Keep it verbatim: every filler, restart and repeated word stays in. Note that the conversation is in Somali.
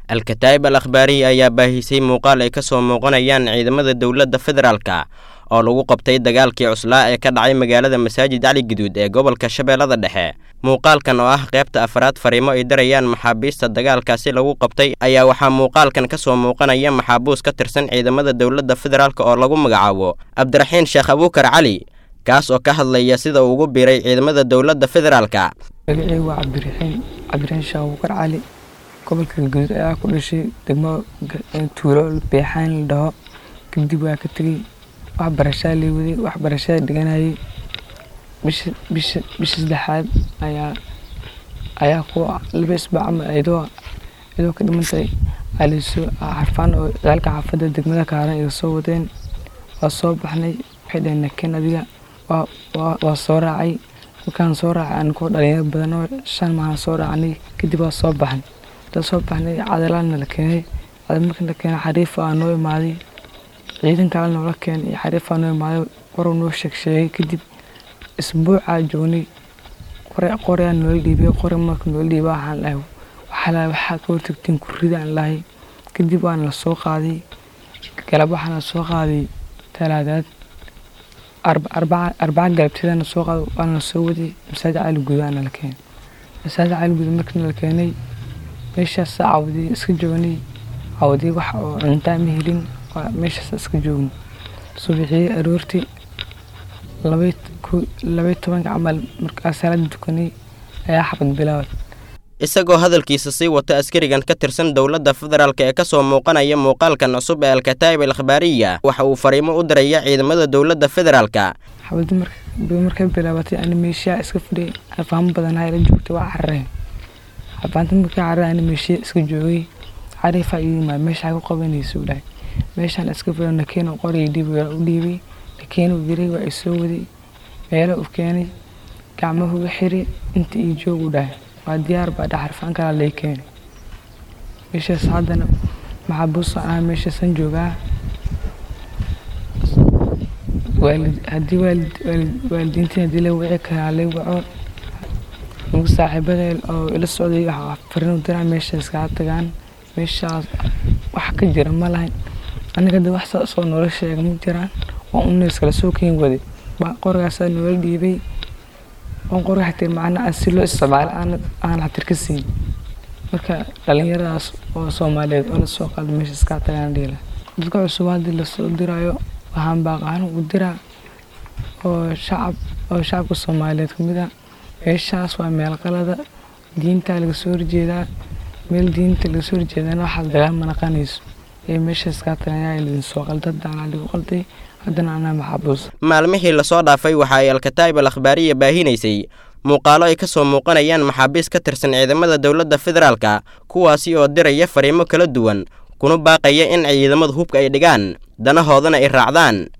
Al-Kataib al-Akhbari ayaa baahisay muuqaal ay ka soo muuqanayaan ciidamada dawladda federaalka oo lagu qabtay dagaalkii cuslaa ee ka dhacay magaalada Masaajid Cali Gaduud ee gobolka Shabeellada Dhexe. Muuqaalkan oo ah qaybta afraad fariimo ay darayaan maxaabiista dagaalkaasi lagu qabtay ayaa waxaa muuqaalkan ka soo muuqanaya maxaabuus ka tirsan ciidamada dawladda federaalka oo lagu magacaabo Abdiraxiin Sheekh Abuukar Cali, kaas oo ka hadlaya sida uu ugu biiray ciidamada dawladda federaalka. Magacaygu waa Abdiraxiin Abdiraxiin Sheekh Abuukar Cali. gobolka Gaduud ayaa ku dhashay degmo tuulo Beexaan la dhaho. Kadib waa ka tagay waxbarasho la waday waxbarasho dhiganayay bish bish bish saddexaad ayaa ayaa ku laba isbuuc ama ayadoo ayadoo ka dhimantay aliso xarfaan oo dalka xaafadda degmada Kaaran ay soo wadeen. waa soo baxnay xidhana Kanadiga waa waa soo raacay markaan soo raacay aan ku dhalinyaro badan oo shan maahan soo raacnay. Kadib waa soo baxnay soo baxnay cadalaadna la keenay cadal markii la keenay xariif aan noo imaaday ciidan kale noo la keenay xariif aan noo imaaday war noo sheegay. Kadib isbuuca joognay qore qore aan noo dhiibay qore markii noo dhiibay waxaan lahayn waxa la waxa ku tagtiin ku ridaan lahayn. Kadib waan la soo qaaday galab waxaan soo qaaday talaadaad arbaca arbaca galabteedana soo qaaday waan soo waday Masaajid Cali Gaduud aan la keenay. Masaajid Cali Gaduud markii la keenay meeshaas caawdi iska joognay caawdi wax oo cunto ma helin meeshaas iska joognay. Subaxii aroortii laba iyo toban camal markaas salaad dukanay ayaa xabad bilaaway. Isagoo hadalkiisa sii wata askarigan ka tirsan dawladda federaalka ee ka soo muuqanaya muuqaalkan cusub ee Al-Kataib al-Akhbariya waxa uu fariimo u diraya ciidamada dawladda federaalka. xabad markii markii bilaabatay aan meesha iska fadhiyay afaan badan ay la joogtay waa carreen xabaanta markii carreen meesha iska joogay xariif ay ma meesha ku qabanayso dhaay meeshaan iska fadhiyay nakeen qori dhiibay u dhiibay nakeen u diray waa soo waday meel u keenay gacmahu u xiray inta ii joogu dhaay waa diyaar baa xarfaan kala lay keenay. meesha saadana maxaabuus ah meesha san joogaa waalid hadii waalid waalidiintii hadii la wixii kala lay waco ugu saaxiibada oo ila socday waxa fariin diraa meesha iska tagaan meesha wax ka jira ma lahayn aniga dad wax soo nolosha ma jiraan oo uu iskala soo keen waday ba qorgaas noo dhiibay oo qorgax tir macna si loo isticmaalo aan aan hatir ka siin marka dhalinyaradaas oo Soomaaliyeed oo la soo qaad meesha iska tagaan dhila dadka cusub hadii la soo diraayo waxaan baaqaan u diraa oo shacab oo shacabka Soomaaliyeed kamid ah meeshaas waa meel qalada diinta laga soo horjeedaa meel diinta laga soo horjeedana waxa dagaal ma naqanayso ee meesha iska tagaan in soo qaldadaan lagu qalday haddana ana maxaabuus. Maalmihii la soo dhaafay waxa ay Al-Kataib al-Akhbariya baahinaysay muuqaalo ay ka soo muuqanayaan maxaabiis ka tirsan ciidamada dawladda federaalka kuwaasi oo diraya fariimo kala duwan kuna baaqaya in ciidamada hubka ay dhigaan danahoodana ay raacdaan